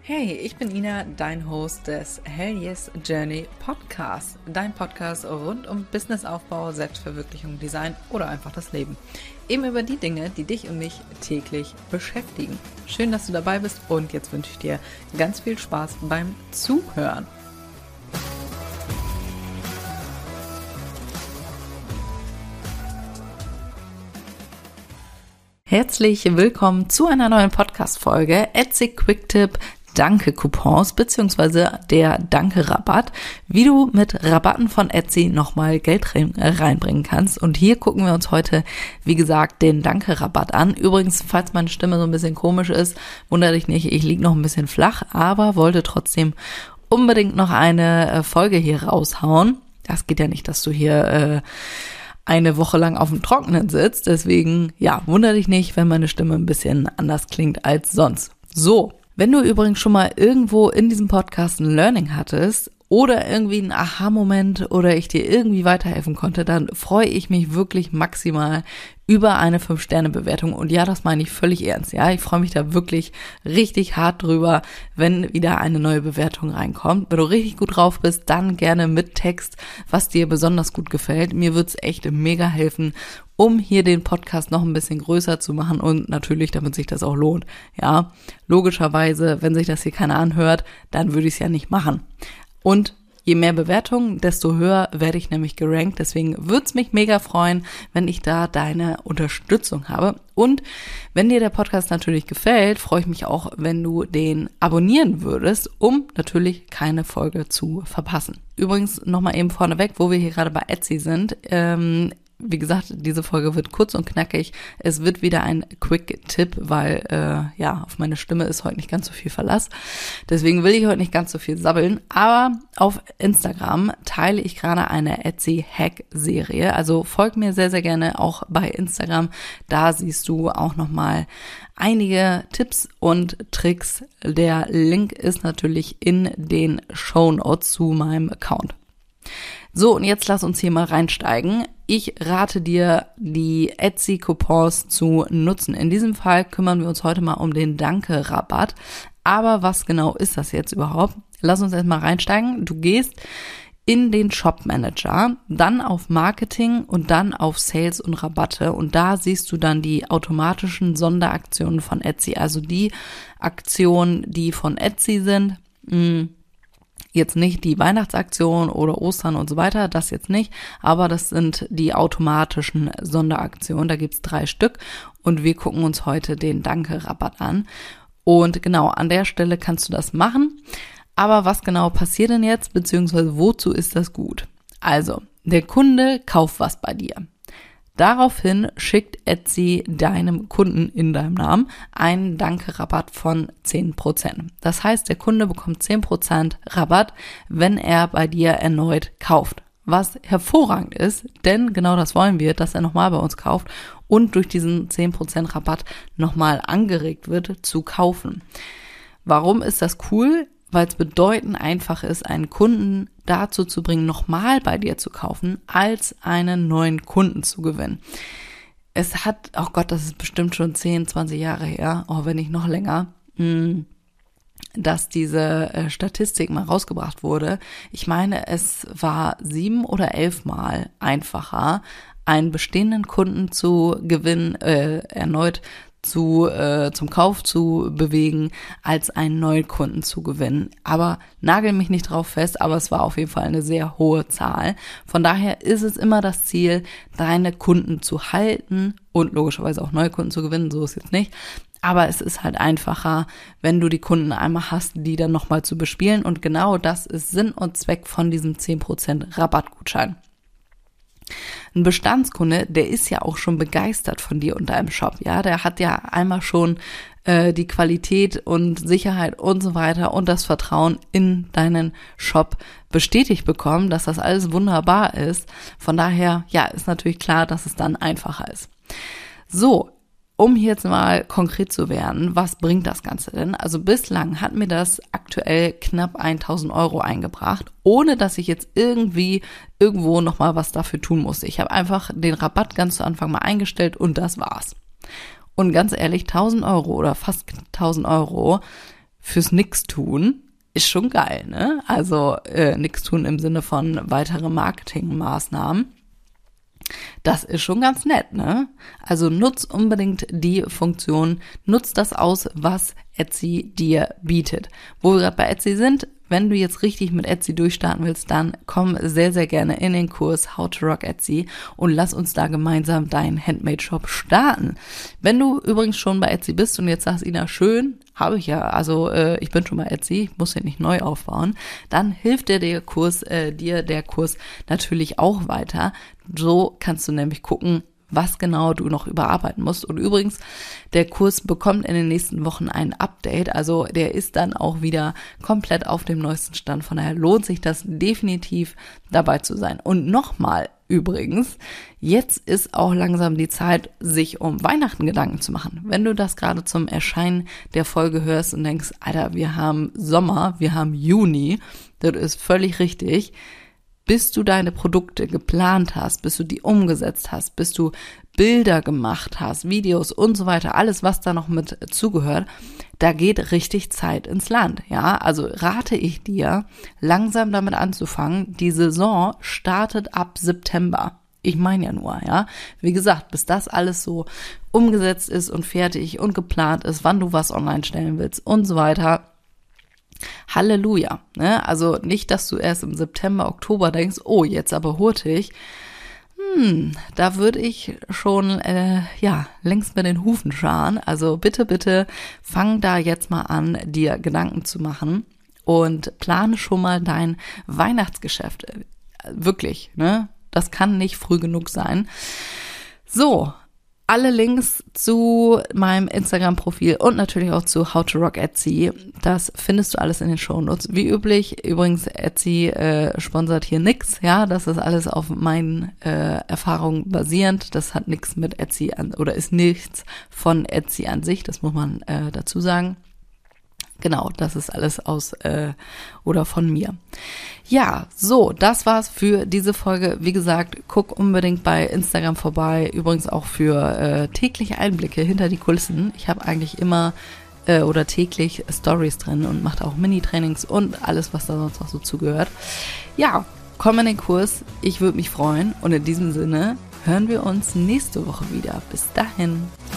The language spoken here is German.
Hey, ich bin Ina, dein Host des Hell Yes Journey Podcasts. Dein Podcast rund um Businessaufbau, Selbstverwirklichung, Design oder einfach das Leben. Eben über die Dinge, die dich und mich täglich beschäftigen. Schön, dass du dabei bist und jetzt wünsche ich dir ganz viel Spaß beim Zuhören. Herzlich willkommen zu einer neuen Podcast-Folge Etsy Quick-Tipp Danke-Coupons bzw. der Danke-Rabatt, wie du mit Rabatten von Etsy nochmal Geld reinbringen kannst. Und hier gucken wir uns heute, wie gesagt, den Danke-Rabatt an. Übrigens, falls meine Stimme so ein bisschen komisch ist, wundere dich nicht, ich liege noch ein bisschen flach, aber wollte trotzdem unbedingt noch eine Folge hier raushauen. Das geht ja nicht, dass du hier eine Woche lang auf dem Trockenen sitzt. Deswegen, ja, wundere dich nicht, wenn meine Stimme ein bisschen anders klingt als sonst. So, wenn du übrigens schon mal irgendwo in diesem Podcast ein Learning hattest oder irgendwie einen Aha-Moment oder ich dir irgendwie weiterhelfen konnte, dann freue ich mich wirklich maximal über eine 5-Sterne-Bewertung. Und ja, das meine ich völlig ernst. Ja, ich freue mich da wirklich richtig hart drüber, wenn wieder eine neue Bewertung reinkommt. Wenn du richtig gut drauf bist, dann gerne mit Text, was dir besonders gut gefällt. Mir wird's echt mega helfen, um hier den Podcast noch ein bisschen größer zu machen und natürlich, damit sich das auch lohnt. Ja, logischerweise, wenn sich das hier keiner anhört, dann würde ich es ja nicht machen. Und je mehr Bewertungen, desto höher werde ich nämlich gerankt. Deswegen würde es mich mega freuen, wenn ich da deine Unterstützung habe. Und wenn dir der Podcast natürlich gefällt, freue ich mich auch, wenn du den abonnieren würdest, um natürlich keine Folge zu verpassen. Übrigens nochmal eben vorneweg, wo wir hier gerade bei Etsy sind. Wie gesagt, diese Folge wird kurz und knackig. Es wird wieder ein Quick-Tipp, weil auf meine Stimme ist heute nicht ganz so viel Verlass. Deswegen will ich heute nicht ganz so viel sabbeln. Aber auf Instagram teile ich gerade eine Etsy-Hack-Serie. Also folg mir sehr, sehr gerne auch bei Instagram. Da siehst du auch nochmal einige Tipps und Tricks. Der Link ist natürlich in den Shownotes zu meinem Account. So, und jetzt lass uns hier mal reinsteigen. Ich rate dir, die Etsy-Coupons zu nutzen. In diesem Fall kümmern wir uns heute mal um den Danke-Rabatt. Aber was genau ist das jetzt überhaupt? Lass uns erstmal reinsteigen. Du gehst in den Shop Manager, dann auf Marketing und dann auf Sales und Rabatte. Und da siehst du dann die automatischen Sonderaktionen von Etsy. Also die Aktionen, die von Etsy sind. Jetzt nicht die Weihnachtsaktion oder Ostern und so weiter, das jetzt nicht, aber das sind die automatischen Sonderaktionen, da gibt's 3 Stück und wir gucken uns heute den Danke-Rabatt an. Und genau, an der Stelle kannst du das machen, aber was genau passiert denn jetzt, beziehungsweise wozu ist das gut? Also, der Kunde kauft was bei dir. Daraufhin schickt Etsy deinem Kunden in deinem Namen einen Danke-Rabatt von 10%. Das heißt, der Kunde bekommt 10% Rabatt, wenn er bei dir erneut kauft. Was hervorragend ist, denn genau das wollen wir, dass er nochmal bei uns kauft und durch diesen 10% Rabatt nochmal angeregt wird zu kaufen. Warum ist das cool? Weil es bedeutend einfach ist, einen Kunden dazu zu bringen, nochmal bei dir zu kaufen, als einen neuen Kunden zu gewinnen. Es hat, oh Gott, das ist bestimmt schon 10, 20 Jahre her, wenn nicht noch länger, dass diese Statistik mal rausgebracht wurde. Ich meine, es war 7 oder 11 Mal einfacher, einen bestehenden Kunden zu gewinnen, erneut zum Kauf zu bewegen, als einen neuen Kunden zu gewinnen. Aber nagel mich nicht drauf fest, aber es war auf jeden Fall eine sehr hohe Zahl. Von daher ist es immer das Ziel, deine Kunden zu halten und logischerweise auch neue Kunden zu gewinnen, so ist jetzt nicht. Aber es ist halt einfacher, wenn du die Kunden einmal hast, die dann nochmal zu bespielen. Und genau das ist Sinn und Zweck von diesem 10% Rabattgutschein. Ein Bestandskunde, der ist ja auch schon begeistert von dir und deinem Shop, ja, der hat ja einmal schon die Qualität und Sicherheit und so weiter und das Vertrauen in deinen Shop bestätigt bekommen, dass das alles wunderbar ist. Von daher, ja, ist natürlich klar, dass es dann einfacher ist. So, um hier jetzt mal konkret zu werden, was bringt das Ganze denn? Also bislang hat mir das aktuell knapp 1.000 € eingebracht, ohne dass ich jetzt irgendwo nochmal was dafür tun musste. Ich habe einfach den Rabatt ganz zu Anfang mal eingestellt und das war's. Und ganz ehrlich, 1.000 € oder fast 1.000 € fürs Nix-Tun ist schon geil, ne? Also nix tun im Sinne von weitere Marketingmaßnahmen. Das ist schon ganz nett, ne? Also nutz unbedingt die Funktion, nutz das aus, was Etsy dir bietet. Wo wir gerade bei Etsy sind, wenn du jetzt richtig mit Etsy durchstarten willst, dann komm sehr, sehr gerne in den Kurs How to Rock Etsy und lass uns da gemeinsam deinen Handmade-Shop starten. Wenn du übrigens schon bei Etsy bist und jetzt sagst, Ina, schön, habe ich ja, also ich bin schon bei Etsy, ich muss ja nicht neu aufbauen, dann hilft dir der Kurs natürlich auch weiter. So kannst du nämlich gucken, was genau du noch überarbeiten musst. Und übrigens, der Kurs bekommt in den nächsten Wochen ein Update, also der ist dann auch wieder komplett auf dem neuesten Stand. Von daher lohnt sich das definitiv, dabei zu sein. Und nochmal übrigens, jetzt ist auch langsam die Zeit, sich um Weihnachten Gedanken zu machen. Wenn du das gerade zum Erscheinen der Folge hörst und denkst, Alter, wir haben Sommer, wir haben Juni, das ist völlig richtig. Bis du deine Produkte geplant hast, bis du die umgesetzt hast, bis du Bilder gemacht hast, Videos und so weiter, alles, was da noch mit zugehört, da geht richtig Zeit ins Land, ja. Also rate ich dir, langsam damit anzufangen. Die Saison startet ab September. Ich meine ja nur, ja. Wie gesagt, bis das alles so umgesetzt ist und fertig und geplant ist, wann du was online stellen willst und so weiter. Halleluja, ne? Also nicht, dass du erst im September, Oktober denkst, oh, jetzt aber hurtig. Da würde ich schon, längst mit den Hufen scharen. Also bitte, bitte fang da jetzt mal an, dir Gedanken zu machen und plane schon mal dein Weihnachtsgeschäft. Wirklich, ne? Das kann nicht früh genug sein. So. Alle Links zu meinem Instagram-Profil und natürlich auch zu How to Rock Etsy, das findest du alles in den Shownotes. Wie üblich, übrigens, Etsy sponsert hier nix, ja, das ist alles auf meinen Erfahrungen basierend. Das hat nichts mit Etsy oder ist nichts von Etsy an sich, das muss man dazu sagen. Genau, das ist alles aus oder von mir. Ja, so, das war's für diese Folge. Wie gesagt, guck unbedingt bei Instagram vorbei. Übrigens auch für tägliche Einblicke hinter die Kulissen. Ich habe eigentlich immer oder täglich Stories drin und mache auch Mini-Trainings und alles, was da sonst noch so zugehört. Ja, komm in den Kurs. Ich würde mich freuen. Und in diesem Sinne hören wir uns nächste Woche wieder. Bis dahin.